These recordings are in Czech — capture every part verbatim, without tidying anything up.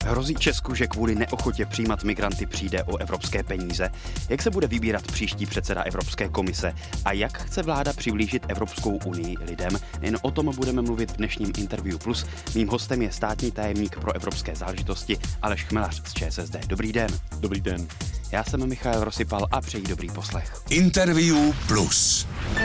Hrozí Česku, že kvůli neochotě přijímat migranty přijde o evropské peníze? Jak se bude vybírat příští předseda Evropské komise? A jak chce vláda přiblížit Evropskou unii lidem? Jen o tom budeme mluvit v dnešním Interview Plus. Mým hostem je státní tajemník pro evropské záležitosti Aleš Chmelař z ČSSD. Dobrý den. Dobrý den. Já jsem Michal Rosypal a přeji dobrý poslech. Interview Plus.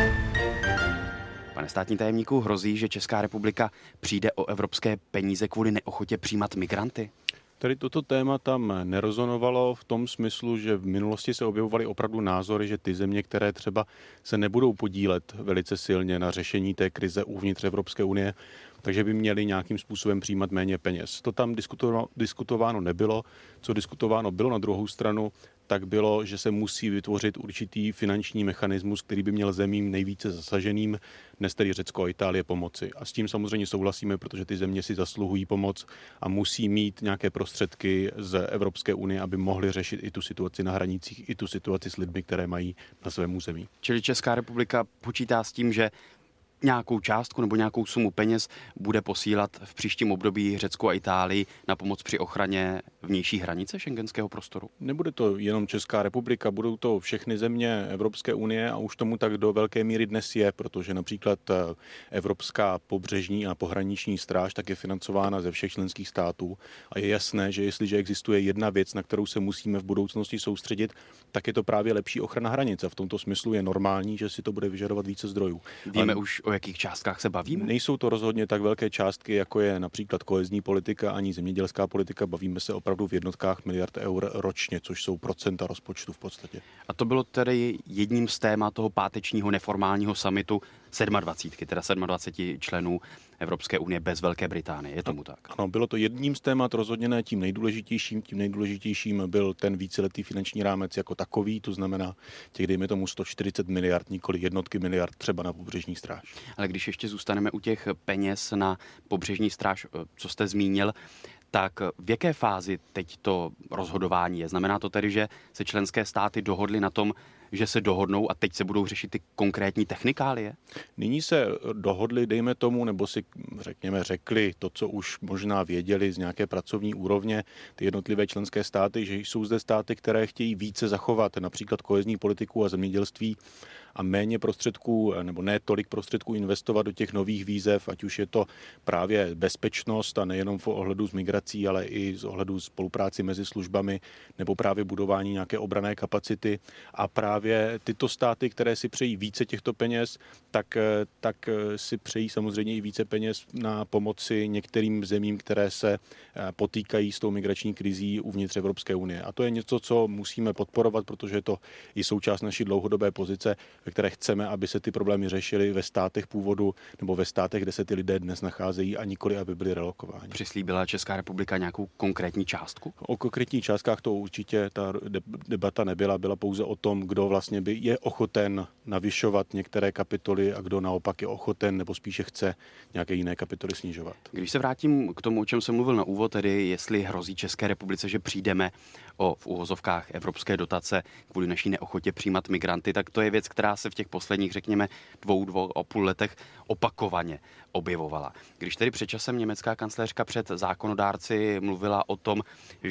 Pane státní tajemníku, hrozí, že Česká republika přijde o evropské peníze kvůli neochotě přijímat migranty? Tady toto téma tam nerezonovalo v tom smyslu, že v minulosti se objevovaly opravdu názory, že ty země, které třeba se nebudou podílet velice silně na řešení té krize uvnitř Evropské unie, takže by měli nějakým způsobem přijímat méně peněz. To tam diskutováno, diskutováno nebylo. Co diskutováno bylo na druhou stranu, tak bylo, že se musí vytvořit určitý finanční mechanismus, který by měl zemím nejvíce zasaženým, dnes tedy Řecko a Itálie, pomoci. A s tím samozřejmě souhlasíme, protože ty země si zasluhují pomoc a musí mít nějaké prostředky z Evropské unie, aby mohly řešit i tu situaci na hranicích, i tu situaci s lidmi, které mají na svém území. Čili Česká republika počítá s tím, že nějakou částku nebo nějakou sumu peněz bude posílat v příštím období Řecku a Itálii na pomoc při ochraně vnější hranice šengenského prostoru? Nebude to jenom Česká republika, budou to všechny země Evropské unie a už tomu tak do velké míry dnes je, protože například Evropská pobřežní a pohraniční stráž tak je financována ze všech členských států a je jasné, že jestliže existuje jedna věc, na kterou se musíme v budoucnosti soustředit, tak je to právě lepší ochrana hranic a v tomto smyslu je normální, že si to bude vyžadovat více zdrojů. Víme Ale už, o jakých částkách se bavíme? Nejsou to rozhodně tak velké částky, jako je například kohezní politika ani zemědělská politika. Bavíme se opravdu v jednotkách miliard eur ročně, což jsou procenta rozpočtu v podstatě. A to bylo tedy jedním z témat toho pátečního neformálního summitu sedmadvacítky, teda dvacet sedm členů Evropské unie bez Velké Británie. Je tomu tak? Ano, bylo to jedním z témat, rozhodně ne tím nejdůležitějším. Tím nejdůležitějším byl ten víceletý finanční rámec jako takový, to znamená těch, dejme tomu, sto čtyřicet miliard, nikoli jednotky miliard třeba na pobřežní stráž. Ale když ještě zůstaneme u těch peněz na pobřežní stráž, co jste zmínil, tak v jaké fázi teď to rozhodování je? Znamená to tedy, že se členské státy dohodly na tom, že se dohodnou a teď se budou řešit ty konkrétní technikálie? Nyní se dohodli, dejme tomu, nebo si řekněme řekli to, co už možná věděli z nějaké pracovní úrovně, ty jednotlivé členské státy, že jsou zde státy, které chtějí více zachovat, například kohezní politiku a zemědělství a méně prostředků, nebo ne tolik prostředků investovat do těch nových výzev, ať už je to právě bezpečnost a nejenom v ohledu s migrací, ale i z ohledu spolupráci mezi službami, nebo právě budování nějaké obranné kapacity. A právě tyto státy, které si přejí více těchto peněz, tak, tak si přejí samozřejmě i více peněz na pomoci některým zemím, které se potýkají s tou migrační krizí uvnitř Evropské unie. A to je něco, co musíme podporovat, protože je to i součást naší dlouhodobé pozice, ve které chceme, aby se ty problémy řešily ve státech původu nebo ve státech, kde se ty lidé dnes nacházejí a nikoli, aby byli relokováni. Přislíbila Česká republika nějakou konkrétní částku? O konkrétních částkách to určitě ta debata nebyla, byla pouze o tom, kdo vlastně by je ochoten navyšovat některé kapitoly a kdo naopak je ochoten nebo spíše chce nějaké jiné kapitoly snižovat. Když se vrátím k tomu, o čem jsem mluvil na úvod, tedy jestli hrozí České republice, že přijdeme o v uvozovkách evropské dotace kvůli naší neochotě přijímat migranty, tak to je věc, která se v těch posledních, řekněme, dvou, dvou a půl letech opakovaně objevovala. Když tedy před časem německá kancléřka před zákonodárci mluvila o tom,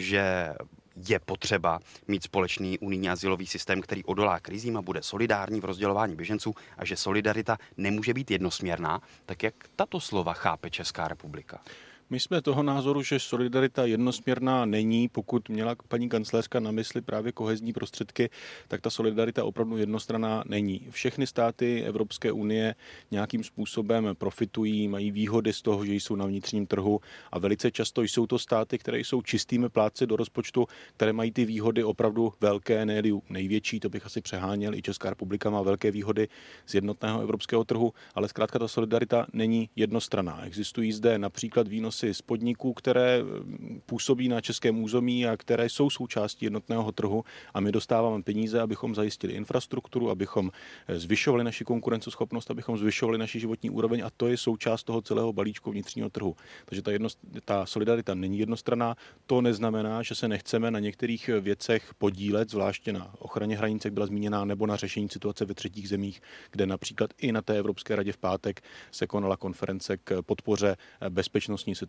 že je potřeba mít společný unijní azylový systém, který odolá krizím a bude solidární v rozdělování běženců a že solidarita nemůže být jednosměrná, tak jak tato slova chápe Česká republika? My jsme toho názoru, že solidarita jednosměrná není, pokud měla paní kancléřka na mysli právě kohezní prostředky, tak ta solidarita opravdu jednostranná není. Všechny státy Evropské unie nějakým způsobem profitují, mají výhody z toho, že jsou na vnitřním trhu a velice často jsou to státy, které jsou čistými plátci do rozpočtu, které mají ty výhody opravdu velké, ne největší, to bych asi přeháněl, i Česká republika má velké výhody z jednotného evropského trhu, ale zkrátka ta solidarita není jednostranná. Existují zde například výnosy z podniků, které působí na českém území a které jsou součástí jednotného trhu a my dostáváme peníze, abychom zajistili infrastrukturu, abychom zvyšovali naši konkurenceschopnost, abychom zvyšovali naši životní úroveň a to je součást toho celého balíčku vnitřního trhu. Takže ta, jedno, ta solidarita není jednostranná. To neznamená, že se nechceme na některých věcech podílet, zvláště na ochraně hranic, jak byla zmíněná, nebo na řešení situace ve třetích zemích, kde například i na té Evropské radě v pátek se konala konference k podpoře bezpečnostní situace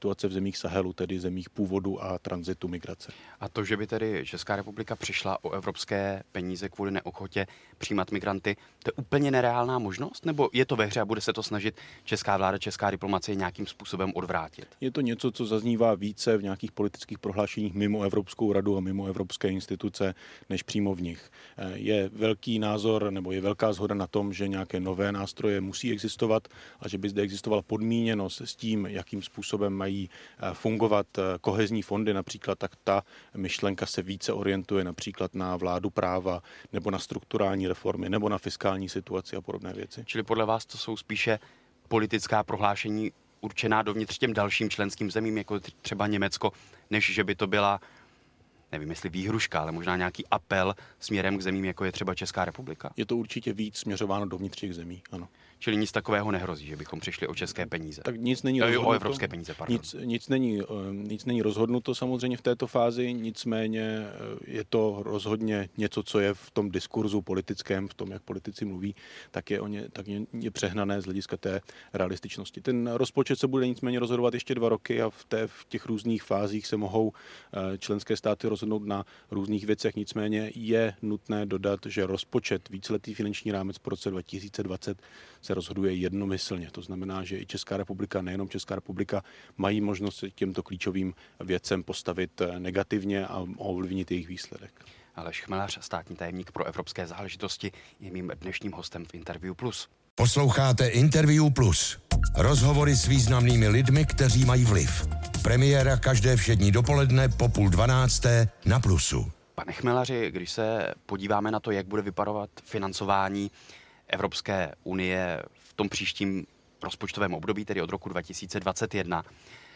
situace v zemích Sahelu, tedy zemích původu a tranzitu migrace. A to, že by tedy Česká republika přišla o evropské peníze kvůli neochotě přijímat migranty, to je úplně nereálná možnost? Nebo je to ve hře a bude se to snažit česká vláda, česká diplomacie nějakým způsobem odvrátit? Je to něco, co zaznívá více v nějakých politických prohlášeních mimo Evropskou radu a mimo evropské instituce, než přímo v nich. Je velký názor nebo je velká shoda na tom, že nějaké nové nástroje musí existovat a že by zde existovala podmíněnost s tím, jakým způsobem mají fungovat kohezní fondy například, tak ta myšlenka se více orientuje například na vládu práva nebo na strukturální reformy nebo na fiskální situaci a podobné věci. Čili podle vás to jsou spíše politická prohlášení určená dovnitř těm dalším členským zemím, jako třeba Německo, než že by to byla, nevím jestli výhruška, ale možná nějaký apel směrem k zemím, jako je třeba Česká republika? Je to určitě víc směřováno dovnitř těch zemí, ano. Čili nic takového nehrozí, že bychom přišli o české peníze. Tak nic není rozhodnuto. O evropské peníze, pardon. Nic, nic, není, nic není rozhodnuto samozřejmě v této fázi, nicméně je to rozhodně něco, co je v tom diskurzu politickém, v tom, jak politici mluví, tak je, o ně, tak je, je přehnané z hlediska té realističnosti. Ten rozpočet se bude nicméně rozhodovat ještě dva roky a v, té, v těch různých fázích se mohou členské státy rozhodnout na různých věcech, nicméně je nutné dodat, že rozpočet, víceletý finanční rámec po roce dva tisíce dvacet se rozhoduje jednomyslně. To znamená, že i Česká republika, nejenom Česká republika, mají možnost se těmto klíčovým věcem postavit negativně a ovlivnit jejich výsledek. Aleš Chmelař, státní tajemník pro evropské záležitosti, je mým dnešním hostem v Interview Plus. Posloucháte Interview Plus. Rozhovory s významnými lidmi, kteří mají vliv. Premiéra každé všední dopoledne po půl dvanácté na Plusu. Pane Chmelaři, když se podíváme na to, jak bude vypadovat financování Evropské unie v tom příštím rozpočtovém období, tedy od roku dva tisíce dvacet jedna,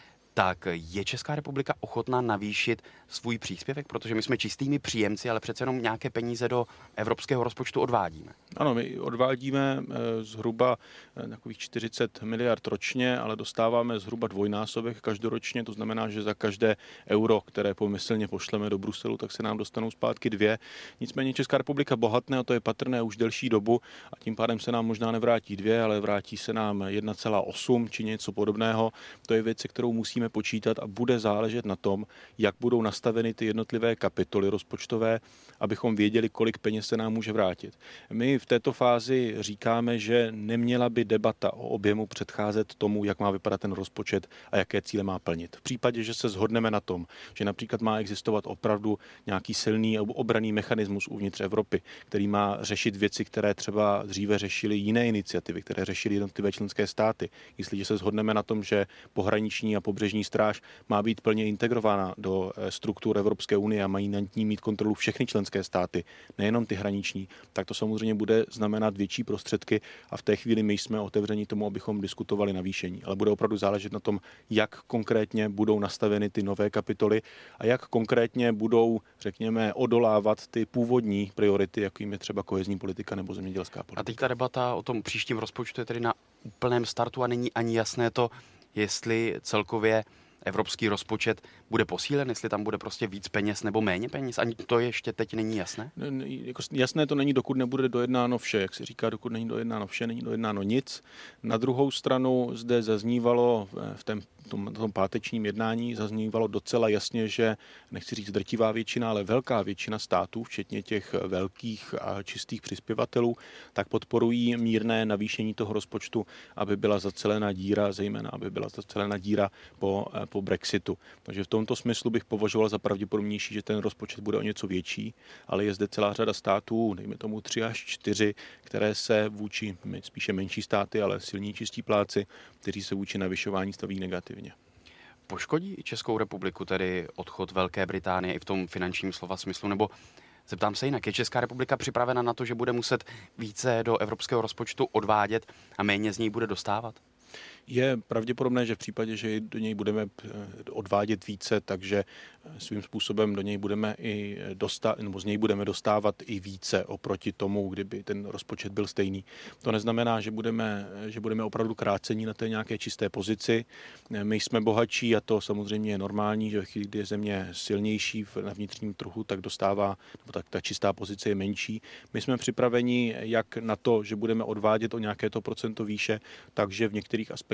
tak je Česká republika ochotná navýšit svůj příspěvek, protože my jsme čistými příjemci, ale přece jenom nějaké peníze do evropského rozpočtu odvádíme. Ano, my odvádíme zhruba takových čtyřicet miliard ročně, ale dostáváme zhruba dvojnásobek každoročně, to znamená, že za každé euro, které pomyslně pošleme do Bruselu, tak se nám dostanou zpátky dvě. Nicméně Česká republika bohatne, a to je patrné už delší dobu, a tím pádem se nám možná nevrátí dvě, ale vrátí se nám jedna celá osm či něco podobného. To je věc, se kterou musíme počítat a bude záležet na tom, jak budou nastaveny ty jednotlivé kapitoly rozpočtové, abychom věděli, kolik peněz se nám může vrátit. My v této fázi říkáme, že neměla by debata o objemu předcházet tomu, jak má vypadat ten rozpočet a jaké cíle má plnit. V případě, že se shodneme na tom, že například má existovat opravdu nějaký silný obranný mechanismus uvnitř Evropy, který má řešit věci, které třeba dříve řešily jiné iniciativy, které řešily jednotlivé členské státy. Jestliže se shodneme na tom, že pohraniční a pobřežní stráž má být plně integrována do struktur Evropské unie a mají nad ní mít kontrolu všechny členské státy, nejenom ty hraniční, tak to samozřejmě bude znamenat větší prostředky a v té chvíli my jsme otevřeni tomu, abychom diskutovali navýšení. Ale bude opravdu záležet na tom, jak konkrétně budou nastaveny ty nové kapitoly a jak konkrétně budou, řekněme, odolávat ty původní priority, jakým je třeba kohezní politika nebo zemědělská politika. A teď ta debata o tom příštím rozpočtu je tedy na úplném startu a není ani jasné to, jestli celkově evropský rozpočet bude posílen, jestli tam bude prostě víc peněz nebo méně peněz. Ani to ještě teď není jasné? Jasné to není, dokud nebude dojednáno vše. Jak se říká, dokud není dojednáno vše, není dojednáno nic. Na druhou stranu zde zaznívalo v tom, tom, tom pátečním jednání zaznívalo docela jasně, že nechci říct drtivá většina, ale velká většina států, včetně těch velkých a čistých přispěvatelů, tak podporují mírné navýšení toho rozpočtu, aby byla zacelená díra, zejména aby byla zacelená díra po, po Brexitu. Takže v tomto smyslu bych považoval za pravděpodobnější, že ten rozpočet bude o něco větší, ale je zde celá řada států, dejme tomu tři až čtyři, které se vůči spíše menší státy, ale silní čistí pláci, kteří se vůči navyšování staví negativně. Poškodí Českou republiku tedy odchod Velké Británie i v tom finančním slova smyslu, nebo zeptám se jinak, je Česká republika připravena na to, že bude muset více do evropského rozpočtu odvádět a méně z něj bude dostávat? Je pravděpodobné, že v případě, že do něj budeme odvádět více, takže svým způsobem do něj budeme i dostávat, nebo z něj budeme dostávat i více oproti tomu, kdyby ten rozpočet byl stejný. To neznamená, že budeme, že budeme opravdu krácení na té nějaké čisté pozici. My jsme bohatší a to samozřejmě je normální, že když je země silnější na vnitřním trhu, tak dostává, nebo tak ta čistá pozice je menší. My jsme připraveni jak na to, že budeme odvádět o nějaké to procento výše, takže v některých aspektech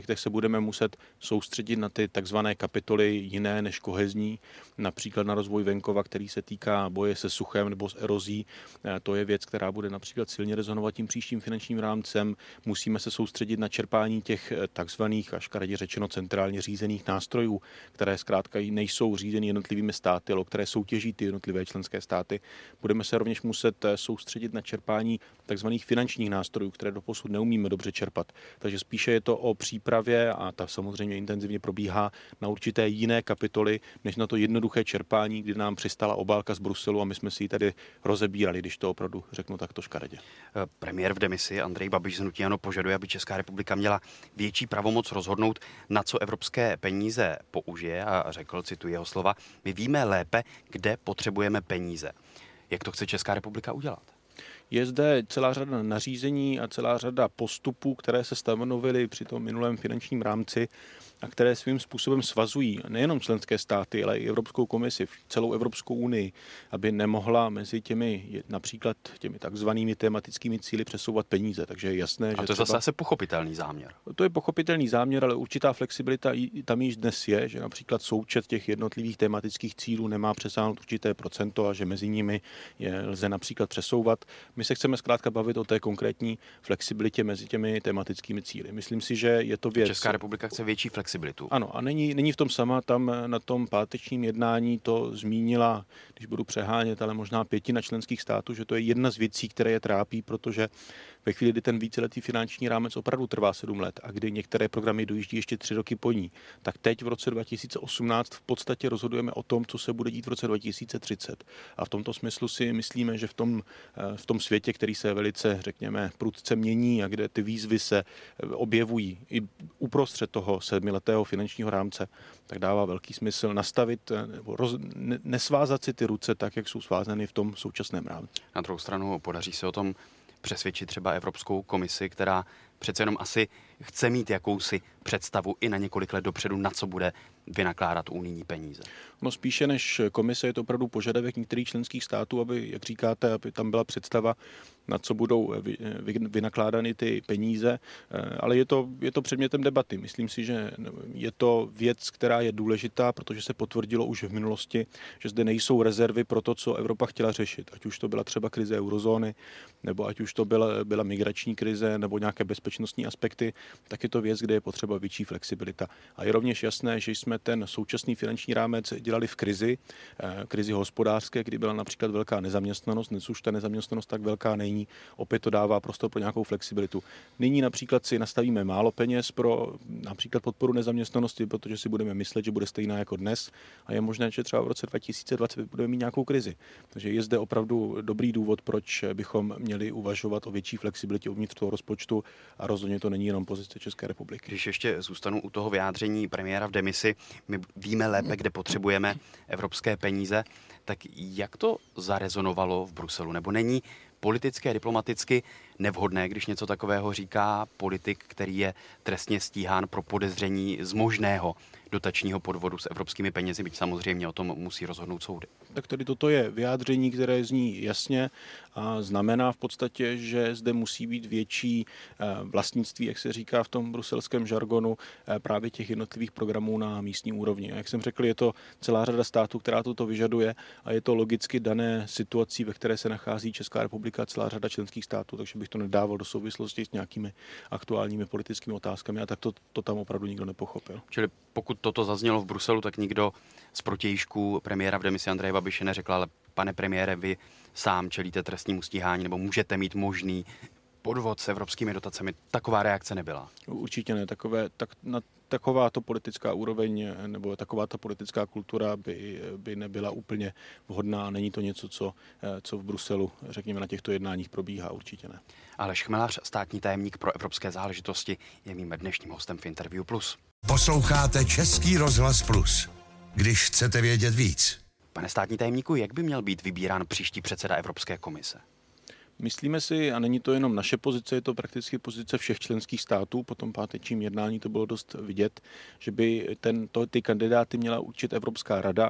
projektech se budeme muset soustředit na ty takzvané kapitoly jiné než kohezní, například na rozvoj venkova, který se týká boje se suchem nebo s erozí. To je věc, která bude například silně rezonovat tím příštím finančním rámcem. Musíme se soustředit na čerpání těch takzvaných, až škaredě řečeno, centrálně řízených nástrojů, které zkrátka nejsou řízeny jednotlivými státy, ale které soutěží ty jednotlivé členské státy. Budeme se rovněž muset soustředit na čerpání takzvaných finančních nástrojů, které doposud neumíme dobře čerpat. Takže spíše je to o přípravě, a ta samozřejmě intenzivně probíhá, na určité jiné kapitoly, než na to jednoduché čerpání, kdy nám přistala obálka z Bruselu a my jsme si ji tady rozebírali, když to opravdu řeknu takto škaredě. Premiér v demisi Andrej Babiš z hnutí ANO požaduje, aby Česká republika měla větší pravomoc rozhodnout, na co evropské peníze použije, a řekl, cituji jeho slova, my víme lépe, kde potřebujeme peníze. Jak to chce Česká republika udělat? Je zde celá řada nařízení a celá řada postupů, které se stanovily při tom minulém finančním rámci a které svým způsobem svazují nejenom členské státy, ale i Evropskou komisi, celou Evropskou unii, aby nemohla mezi těmi například těmi takzvanými tematickými cíli přesouvat peníze. Takže je jasné, že a to je zase třeba... asi pochopitelný záměr. To je pochopitelný záměr, ale určitá flexibilita tam již dnes je, že například součet těch jednotlivých tematických cílů nemá přesáhnout určité procento a že mezi nimi je lze například přesouvat. My se chceme zkrátka bavit o té konkrétní flexibilitě mezi těmi tematickými cíli. Myslím si, že je to věc. Česká republika chce větší flexibilitu. Ano, a není, není v tom sama, tam na tom pátečním jednání to zmínila, když budu přehánět, ale možná pětina členských států, že to je jedna z věcí, které je trápí, protože ve chvíli, kdy ten víceletý finanční rámec opravdu trvá sedm let a kdy některé programy dojíždí ještě tři roky po ní, tak teď v roce dva tisíce osmnáct v podstatě rozhodujeme o tom, co se bude dít v roce dva tisíce třicet. A v tomto smyslu si myslíme, že v tom, v tom světě, který se velice, řekněme, prudce mění a kde ty výzvy se objevují i uprostřed toho sedmiletého finančního rámce, tak dává velký smysl nastavit nebo roz, ne, nesvázat si ty ruce tak, jak jsou svázány v tom současném rámci. Na druhou stranu podaří se o tom přesvědčit třeba Evropskou komisi, která přece jenom asi chce mít jakousi představu i na několik let dopředu, na co bude vynakládat unijní peníze. No spíše než komise je to opravdu požadavek některých členských států, aby, jak říkáte, aby tam byla představa, na co budou vy, vy, vynakládány ty peníze, ale je to, je to předmětem debaty. Myslím si, že je to věc, která je důležitá, protože se potvrdilo už v minulosti, že zde nejsou rezervy pro to, co Evropa chtěla řešit. Ať už to byla třeba krize eurozóny, nebo ať už to byla, byla migrační krize, nebo nějaké bezpečnostní aspekty, tak je to věc, kde je potřeba větší flexibilita. A je rovněž jasné, že jsme ten současný finanční rámec dělali v krizi, krizi hospodářské, kdy byla například velká nezaměstnanost, dnes už ta nezaměstnanost tak velká není, opět to dává prostor pro nějakou flexibilitu. Nyní například si nastavíme málo peněz pro například podporu nezaměstnanosti, protože si budeme myslet, že bude stejná jako dnes a je možné, že třeba v roce dva tisíce dvacet budeme mít nějakou krizi. Takže je zde opravdu dobrý důvod, proč bychom měli uvažovat o větší flexibilitě uvnitř toho rozpočtu a rozhodně to není jenom pozice České republiky. Když ještě zůstanu u toho vyjádření premiéra v demisi, my víme lépe, kde potřebujeme evropské peníze, tak jak to zarezonovalo v Bruselu? Nebo není politicky a diplomaticky nevhodné, když něco takového říká politik, který je trestně stíhán pro podezření z možného dotačního podvodu s evropskými penězi, byť samozřejmě o tom musí rozhodnout soudy? Tak tady toto je vyjádření, které zní jasně a znamená v podstatě, že zde musí být větší vlastnictví, jak se říká v tom bruselském žargonu, právě těch jednotlivých programů na místní úrovni. A jak jsem řekl, je to celá řada států, která toto vyžaduje a je to logicky dané situací, ve které se nachází Česká republika a celá řada členských států, takže bych to nedával do souvislosti s nějakými aktuálními politickými otázkami a tak to, to tam opravdu nikdo nepochopil. Čili pokud toto zaznělo v Bruselu, tak nikdo z protějšků premiéra v demisi Andreje Babiše neřekl, ale pane premiére, vy sám čelíte trestnímu stíhání nebo můžete mít možný podvod s evropskými dotacemi. Taková reakce nebyla. Určitě ne. Takové, tak, na, takováto politická úroveň nebo takováto politická kultura by, by nebyla úplně vhodná. Není to něco, co, co v Bruselu, řekněme, na těchto jednáních probíhá. Určitě ne. Aleš Chmelař, státní tajemník pro evropské záležitosti, je mým dnešním hostem v Interview Plus. Posloucháte Český rozhlas Plus. Když chcete vědět víc. Pane státní tajemníku, jak by měl být vybírán příští předseda Evropské komise? Myslíme si, a není to jenom naše pozice, je to prakticky pozice všech členských států, po tom pátečním jednání to bylo dost vidět, že by ten, to, ty kandidáty měla určit Evropská rada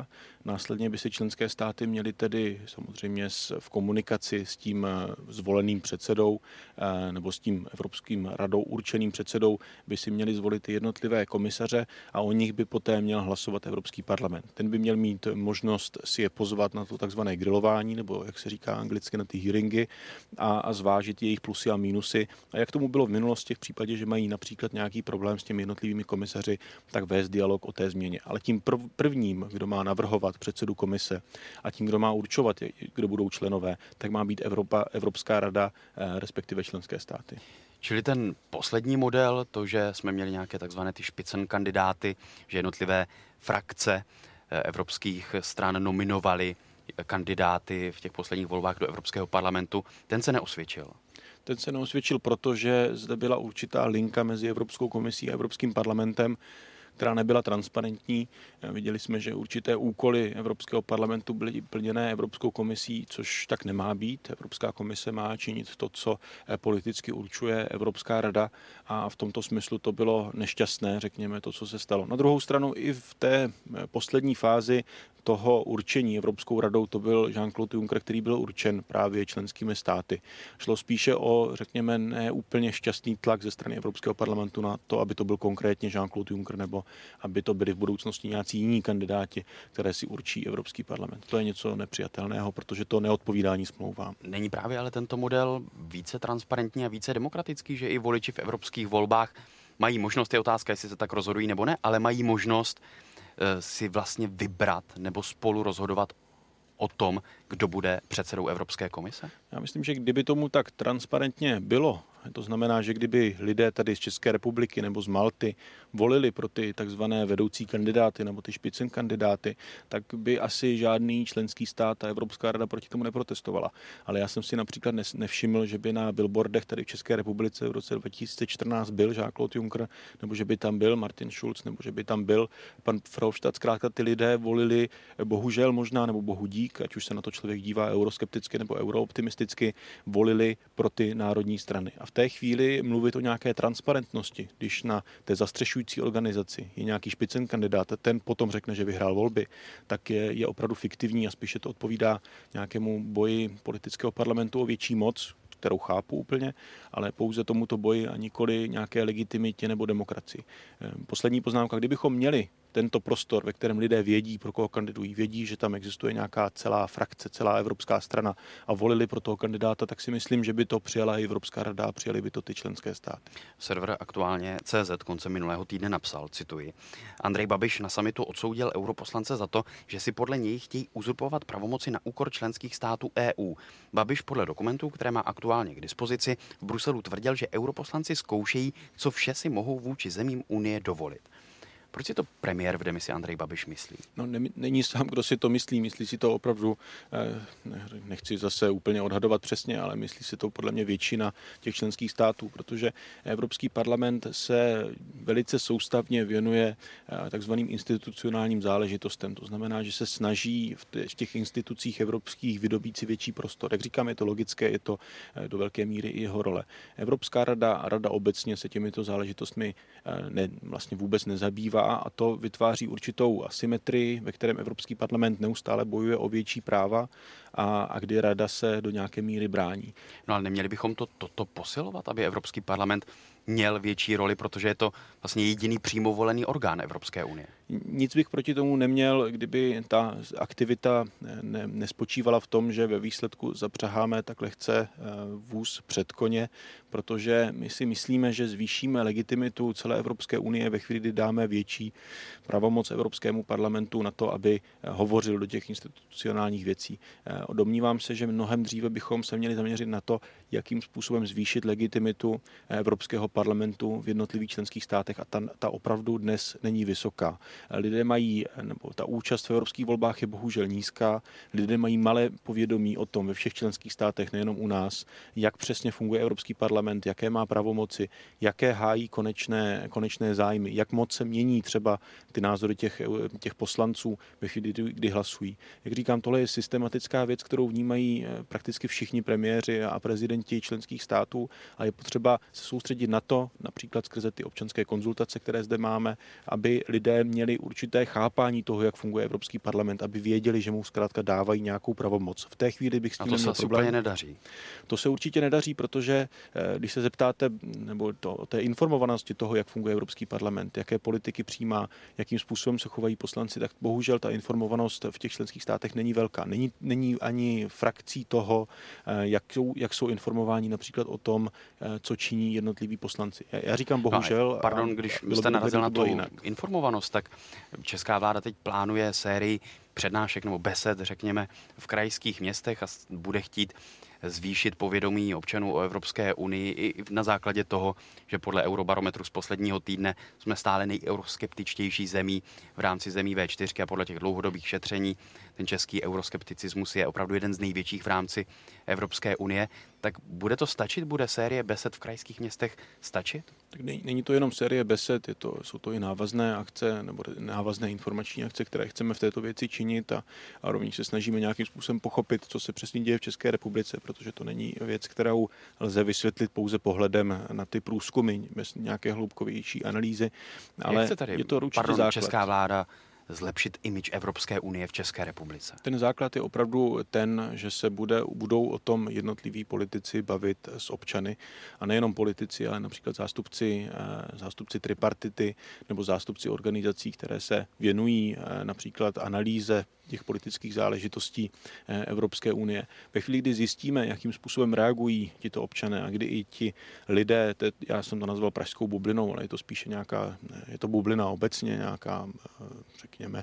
Následně by si členské státy měly tedy samozřejmě v komunikaci s tím zvoleným předsedou nebo s tím Evropským radou určeným předsedou by si měli zvolit jednotlivé komisaře a o nich by poté měl hlasovat Evropský parlament. Ten by měl mít možnost si je pozvat na to takzvané grilování, nebo jak se říká anglicky, na ty hearingy a, a zvážit jejich plusy a mínusy. A jak tomu bylo v minulosti v případě, že mají například nějaký problém s těmi jednotlivými komisaři, tak vést dialog o té změně. Ale tím prv, prvním, kdo má navrhovat předsedu komise a tím, kdo má určovat, kdo budou členové, tak má být Evropa, Evropská rada, respektive členské státy. Čili ten poslední model, to, že jsme měli nějaké takzvané ty špicen kandidáty, že jednotlivé frakce evropských stran nominovaly kandidáty v těch posledních volbách do Evropského parlamentu, ten se neosvědčil. Ten se neosvědčil, protože zde byla určitá linka mezi Evropskou komisí a Evropským parlamentem, která nebyla transparentní. Viděli jsme, že určité úkoly Evropského parlamentu byly plněné Evropskou komisí, což tak nemá být. Evropská komise má činit to, co politicky určuje Evropská rada a v tomto smyslu to bylo nešťastné, řekněme, to, co se stalo. Na druhou stranu i v té poslední fázi toho určení Evropskou radou to byl Jean-Claude Juncker, který byl určen právě členskými státy. Šlo spíše o, řekněme, neúplně šťastný tlak ze strany Evropského parlamentu na to, aby to byl konkrétně Jean-Claude Juncker nebo aby to byli v budoucnosti nějací jiní kandidáti, které si určí Evropský parlament. To je něco nepřijatelného, protože to neodpovídá ani smlouvám. Není právě ale tento model více transparentní a více demokratický, že i voliči v evropských volbách mají možnost, je otázka, jestli se tak rozhodují nebo ne, ale mají možnost si vlastně vybrat nebo spolu rozhodovat o tom, kdo bude předsedou Evropské komise? Já myslím, že kdyby tomu tak transparentně bylo, to znamená, že kdyby lidé tady z České republiky nebo z Malty volili pro ty takzvané vedoucí kandidáty nebo ty špicen kandidáty, tak by asi žádný členský stát a Evropská rada proti tomu neprotestovala. Ale já jsem si například nevšiml, že by na billboardech tady v České republice v roce dva tisíce čtrnáct byl Jean-Claude Juncker, nebo že by tam byl Martin Schulz, nebo že by tam byl pan Verhofstadt. Zkrátka ty lidé volili bohužel možná, nebo bohu dík, ať už se na to člověk dívá euroskepticky nebo eurooptimisticky, volili pro ty národní strany. A v té chvíli mluvit o nějaké transparentnosti, když na té zastřešující organizaci je nějaký špicen kandidát a ten potom řekne, že vyhrál volby, tak je, je opravdu fiktivní a spíše to odpovídá nějakému boji politického parlamentu o větší moc, kterou chápu úplně, ale pouze tomuto boji a nikoli nějaké legitimitě nebo demokracii. Poslední poznámka, kdybychom měli tento prostor, ve kterém lidé vědí, pro koho kandidují, vědí, že tam existuje nějaká celá frakce, celá evropská strana a volili pro toho kandidáta, tak si myslím, že by to přijala i Evropská rada a přijali by to ty členské státy. Server Aktuálně C Z koncem minulého týdne napsal, cituji, Andrej Babiš na summitu odsoudil europoslance za to, že si podle něj chtějí uzurpovat pravomoci na úkor členských států E U. Babiš podle dokumentů, které má aktuálně k dispozici, v Bruselu tvrdil, že europoslanci zkoušejí, co vše si mohou vůči zemím Unie dovolit. Proč si to premiér v demisi Andrej Babiš myslí? No, ne, není sám, kdo si to myslí. Myslí si to opravdu, eh, nechci zase úplně odhadovat přesně, ale myslí si to podle mě většina těch členských států, protože Evropský parlament se velice soustavně věnuje eh, takzvaným institucionálním záležitostem. To znamená, že se snaží v, t- v těch institucích evropských vydobít si větší prostor. Jak říkám, je to logické, je to eh, do velké míry i jeho role. Evropská rada a rada obecně se těmito záležitostmi eh, ne, vlastně vůbec nezabývá a to vytváří určitou asymetrii, ve kterém Evropský parlament neustále bojuje o větší práva a, a kdy rada se do nějaké míry brání. No ale neměli bychom to, to, to posilovat, aby Evropský parlament měl větší roli, protože je to vlastně jediný přímo volený orgán Evropské unie. Nic bych proti tomu neměl, kdyby ta aktivita ne, nespočívala v tom, že ve výsledku zapřaháme tak lehce vůz před koně, protože my si myslíme, že zvýšíme legitimitu celé Evropské unie ve chvíli, kdy dáme větší pravomoc Evropskému parlamentu na to, aby hovořil do těch institucionálních věcí. Domnívám se, že mnohem dříve bychom se měli zaměřit na to, jakým způsobem zvýšit legitimitu Evropského parlamentu v jednotlivých členských státech a ta, ta opravdu dnes není vysoká. Lidé mají, nebo ta účast v evropských volbách je bohužel nízká, lidé mají malé povědomí o tom ve všech členských státech, nejenom u nás, jak přesně funguje Evropský parlament, jaké má pravomoci, jaké hájí konečné, konečné zájmy, jak moc se mění třeba ty názory těch, těch poslanců ve chvíli, kdy hlasují. Jak říkám, tohle je systematická věc, kterou vnímají prakticky všichni premiéři a prezidenti členských států a je potřeba se soustředit na to například skrze ty občanské konzultace, které zde máme, aby lidé měli určité chápání toho, jak funguje Evropský parlament, aby věděli, že mu zkrátka dávají nějakou pravomoc. V té chvíli bych s tím A to se problém. úplně nedaří. To se určitě nedaří, protože když se zeptáte nebo to, o té informovanosti toho, jak funguje Evropský parlament, jaké politiky přijímá, jakým způsobem se chovají poslanci, tak bohužel ta informovanost v těch členských státech není velká. Není, není ani frakcí toho, jak jsou, jak jsou informováni například o tom, co činí jednotliví poslanci. Já, já říkám bohužel. No, pardon, když jste narazil na tu informovanost, tak česká vláda teď plánuje sérii přednášek nebo besed, řekněme, v krajských městech a bude chtít zvýšit povědomí občanů o Evropské unii i na základě toho, že podle Eurobarometru z posledního týdne jsme stále nejeuroskeptičtější zemí v rámci zemí vé čtyři a podle těch dlouhodobých šetření ten český euroskepticismus je opravdu jeden z největších v rámci Evropské unie. Tak bude to stačit? Bude série besed v krajských městech stačit? Tak není to jenom série besed, je to, jsou to i návazné akce nebo návazné informační akce, které chceme v této věci činit a, a rovněž se snažíme nějakým způsobem pochopit, co se přesně děje v České republice, protože to není věc, kterou lze vysvětlit pouze pohledem na ty průzkumy bez nějaké hloubkovější analýzy, ale Jak chce tady, je to určitě pardon, základ. Česká vláda zlepšit image Evropské unie v České republice? Ten základ je opravdu ten, že se bude, budou o tom jednotliví politici bavit s občany a nejenom politici, ale například zástupci, zástupci tripartity nebo zástupci organizací, které se věnují například analýze těch politických záležitostí Evropské unie. Ve chvíli, kdy zjistíme, jakým způsobem reagují tito občané a kdy i ti lidé, te, já jsem to nazval pražskou bublinou, ale je to spíše nějaká, je to bublina obecně, nějaká, řekněme,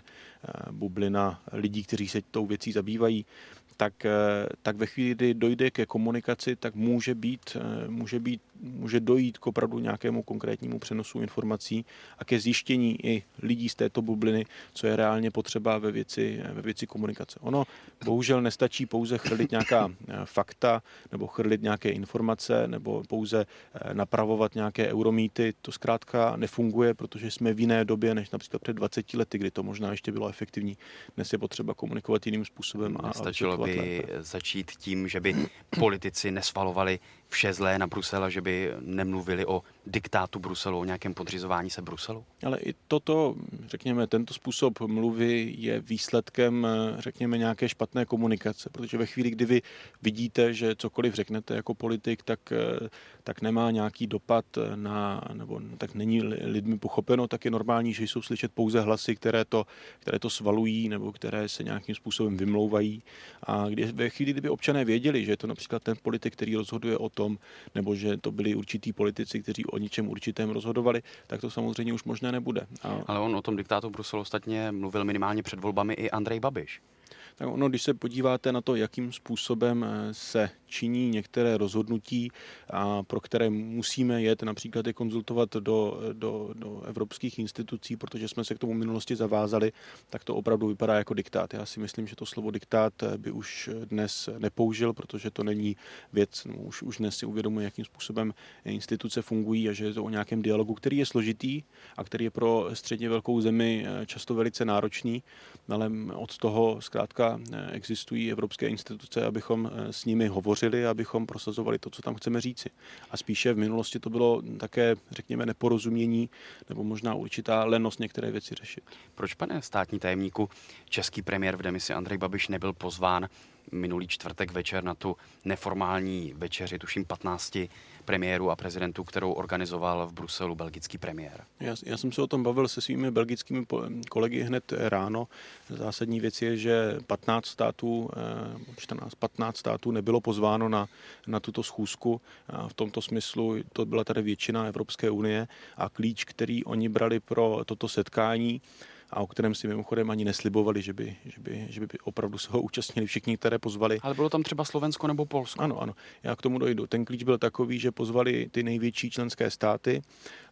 bublina lidí, kteří se tou věcí zabývají, tak, tak ve chvíli, kdy dojde ke komunikaci, tak může být, může být, může dojít k opravdu nějakému konkrétnímu přenosu informací a ke zjištění i lidí z této bubliny, co je reálně potřeba ve věci, ve věci komunikace. Ono bohužel nestačí pouze chrlit nějaká fakta nebo chrlit nějaké informace nebo pouze napravovat nějaké euromýty. To zkrátka nefunguje, protože jsme v jiné době než například před dvaceti lety, kdy to možná ještě bylo efektivní. Dnes je potřeba komunikovat jiným způsobem. A Nestačilo by lépe. začít tím, že by politici nesvalovali vše zlé na Brusel a že by nemluvili o diktátu Bruselu, o nějakém podřizování se Bruselu? Ale i toto, řekněme, tento způsob mluvy je výsledkem, řekněme, nějaké špatné komunikace, protože ve chvíli, kdy vy vidíte, že cokoliv řeknete jako politik, tak, tak nemá nějaký dopad na, nebo tak není lidmi pochopeno, tak je normální, že jsou slyšet pouze hlasy, které to, které to svalují nebo které se nějakým způsobem vymlouvají. A kdy, ve chvíli, kdyby občané věděli, že je to například ten politik, který rozhoduje o tom, nebo že to byli určití politici, kteří o ničem určitém rozhodovali, tak to samozřejmě už možné nebude. A... Ale on o tom diktátu Bruselu ostatně mluvil minimálně před volbami i Andrej Babiš. Tak ono, když se podíváte na to, jakým způsobem se činí některé rozhodnutí, a pro které musíme jet například je konzultovat do, do, do evropských institucí, protože jsme se k tomu v minulosti zavázali, tak to opravdu vypadá jako diktát. Já si myslím, že to slovo diktát by už dnes nepoužil, protože to není věc, no, už, už dnes si uvědomuje, jakým způsobem instituce fungují a že je to o nějakém dialogu, který je složitý a který je pro středně velkou zemi často velice náročný, ale od toho zkrátka existují evropské instituce, abychom s nimi hovořili, abychom prosazovali to, co tam chceme říci. A spíše v minulosti to bylo také, řekněme, neporozumění nebo možná určitá lenost některé věci řešit. Proč, pane státní tajemníku, český premiér v demisi Andrej Babiš nebyl pozván minulý čtvrtek večer na tu neformální večeři, tuším patnácti premiérů a prezidentů, kterou organizoval v Bruselu belgický premiér? Já, já jsem se o tom bavil se svými belgickými kolegy hned ráno. Zásadní věc je, že patnáct států, čtrnáct patnáct států nebylo pozváno na, na tuto schůzku. A v tomto smyslu to byla tady většina Evropské unie a klíč, který oni brali pro toto setkání, a o kterém si mimochodem ani neslibovali, že by, že by, že by opravdu se ho účastnili všichni, které pozvali. Ale bylo tam třeba Slovensko nebo Polsko? Ano, ano. Já k tomu dojdu. Ten klíč byl takový, že pozvali ty největší členské státy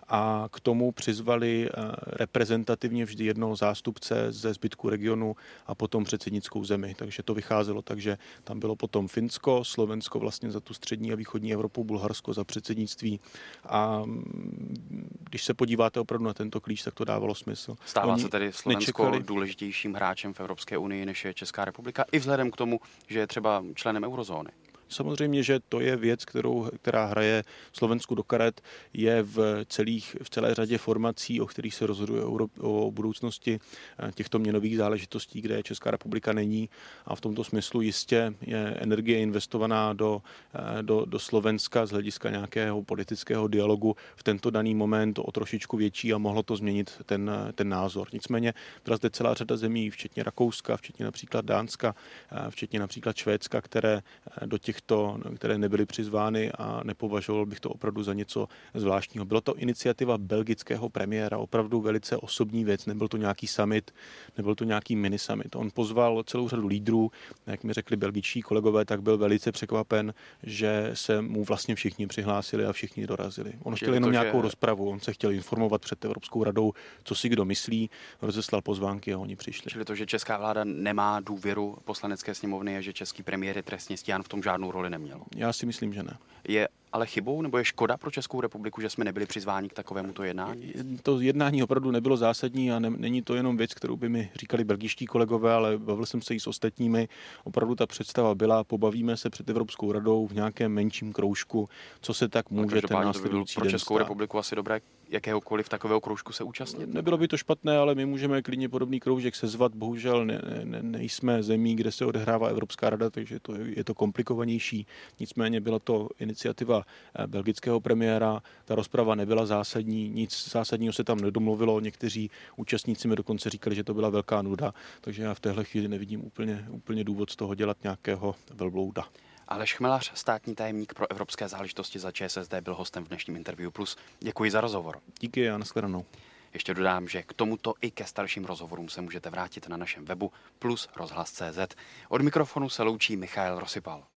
a k tomu přizvali reprezentativně vždy jednoho zástupce ze zbytku regionu a potom předsednickou zemi. Takže to vycházelo tak, že tam bylo potom Finsko, Slovensko vlastně za tu střední a východní Evropu, Bulharsko za předsednictví. A když se podíváte opravdu na tento klíč, tak to dávalo smysl. Stává Oni se tedy Slovensko nečekali důležitějším hráčem v Evropské unii, než je Česká republika, i vzhledem k tomu, že je třeba členem eurozóny? Samozřejmě, že to je věc, kterou, která hraje Slovensku do karet, je v, celých, v celé řadě formací, o kterých se rozhoduje o, o budoucnosti těchto měnových záležitostí, kde Česká republika není. A v tomto smyslu jistě je energie investovaná do, do, do Slovenska z hlediska nějakého politického dialogu v tento daný moment o trošičku větší a mohlo to změnit ten, ten názor. Nicméně byla zde celá řada zemí, včetně Rakouska, včetně například Dánska, včetně například Švédska, které do těchto, které nebyly přizvány a nepovažoval bych to opravdu za něco zvláštního. Byla to iniciativa belgického premiéra, opravdu velice osobní věc, nebyl to nějaký summit, nebyl to nějaký mini summit. On pozval celou řadu lídrů, jak mi řekli belgičtí kolegové, tak byl velice překvapen, že se mu vlastně všichni přihlásili a všichni dorazili. On chtěl jenom to, nějakou že... rozpravu, on se chtěl informovat před Evropskou radou, co si kdo myslí, rozeslal pozvánky a oni přišli. Čili to, že česká vláda nemá důvěru poslanecké sněmovny a že český premiér je trestně stíhán, v tom žádnou roli neměl. Já si myslím, že ne. Je ale chybou nebo je škoda pro Českou republiku, že jsme nebyli přizváni k takovémuto jednání? To jednání opravdu nebylo zásadní a ne, není to jenom věc, kterou by mi říkali belgičtí kolegové, ale bavil jsem se i s ostatními. Opravdu ta představa byla, pobavíme se před Evropskou radou v nějakém menším kroužku, co se tak může ten následující pro Českou stát. republiku asi dobré jakéhokoliv takového kroužku se účastnit? Nebylo by to špatné, ale my můžeme klidně podobný kroužek sezvat. Bohužel ne, ne, nejsme zemí, kde se odehrává Evropská rada, takže to je, je to komplikovanější. Nicméně byla to iniciativa belgického premiéra, ta rozprava nebyla zásadní, nic zásadního se tam nedomluvilo, někteří účastníci mi dokonce říkali, že to byla velká nuda, takže já v téhle chvíli nevidím úplně, úplně důvod z toho dělat nějakého velblouda. Aleš Chmelař, státní tajemník pro evropské záležitosti za ČSSD, byl hostem v dnešním Interview Plus. Děkuji za rozhovor. Díky a nashledanou. Ještě dodám, že k tomuto i ke starším rozhovorům se můžete vrátit na našem webu plus rozhlas tečka cé zet. Od mikrofonu se loučí Michael Rosypal.